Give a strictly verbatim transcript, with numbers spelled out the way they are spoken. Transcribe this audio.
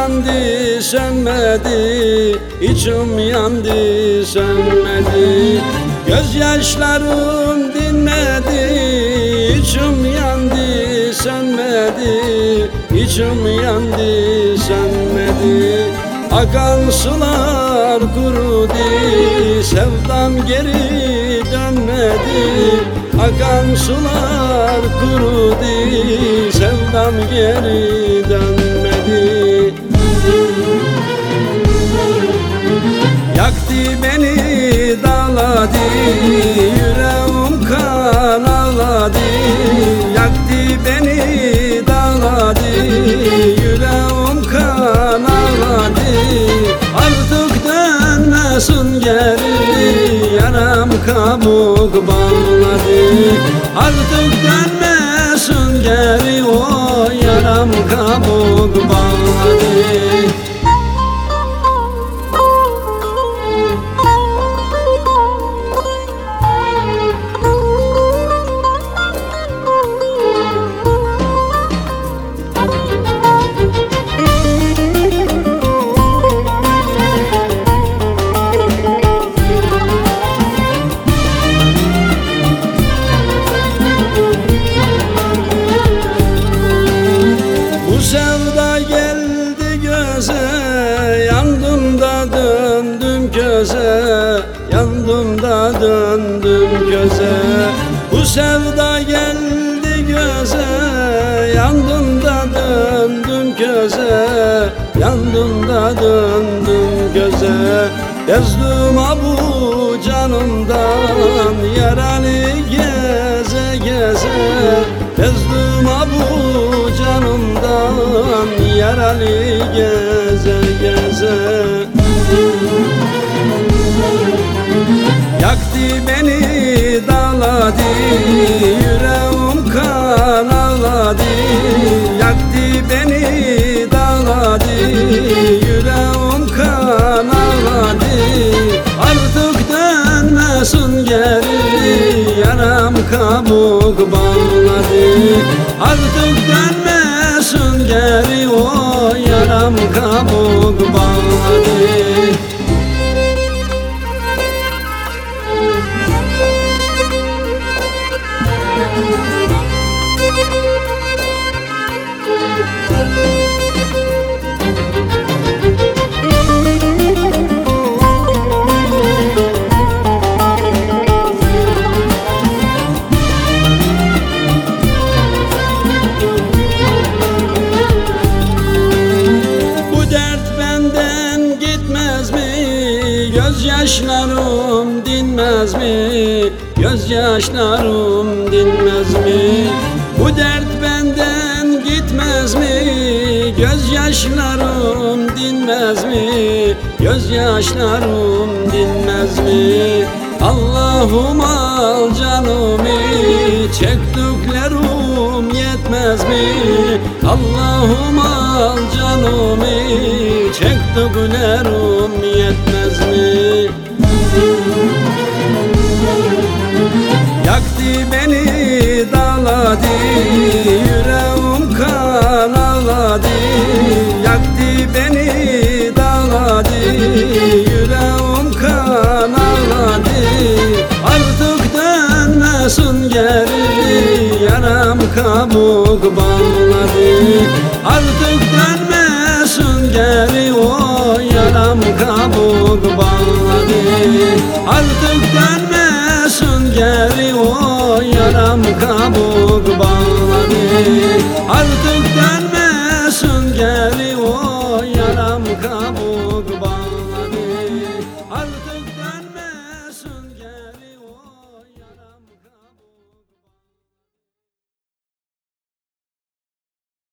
yandı sönmedi, içim yandı sönmedi. Gözyaşlarım dinmedi, içim yandı sönmedi, içim yandı sönmedi. Akan sular kurudu, sevdam geri dönmedi. Akan sular kurudu, sevdam geri dönmedi. Yaktı beni dağladı, yüreğim kan ağladı. Yaktı beni dağladı, yüreğim kan ağladı. Artık dönmesin geri, yaram kabuk bağladı. Artık dönmesin geri, o yaram kabuk bağladı. Sevda geldi göze, yandım da döndüm köze, yandım da döndüm köze. Bu sevda geldi göze, yandım da döndüm köze, yandım da döndüm köze. Gezdim bu canımdan, yaralı geze geze. Gezdim bu canımdan, yaralı geze geze. Yaktı beni dağladı, yüreğim kan ağladı. Yaktı beni dağladı, yüreğim kan ağladı. Artık dönmesin geri, yaram kabuk bağladı. Artık dönmesin geri, o yaram kabuk bağladı. Gözyaşlarım dinmez mi? Gözyaşlarım dinmez mi? Bu dert benden gitmez mi? Gözyaşlarım dinmez mi? Gözyaşlarım dinmez mi? Allah'ım al canımı, çektiklerim yetmez mi? Allah'ım al canımı, çektiklerim yetmez mi? Yaktı beni dağladı, yüreğim kan ağladı. Yaktı beni dağladı, yüreğim kan ağladı. Artık dönmesin geri, yaram kabuk bağladı. Artık